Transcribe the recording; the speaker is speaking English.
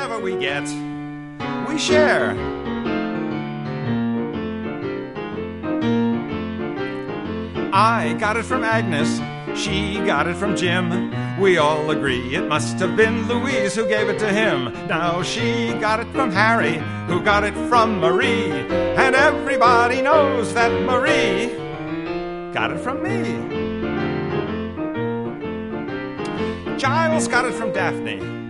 whatever we get, we share. I got it from Agnes, she got it from Jim. We all agree it must have been Louise who gave it to him. Now she got it from Harry, who got it from Marie. And everybody knows that Marie got it from me. Giles got it from Daphne.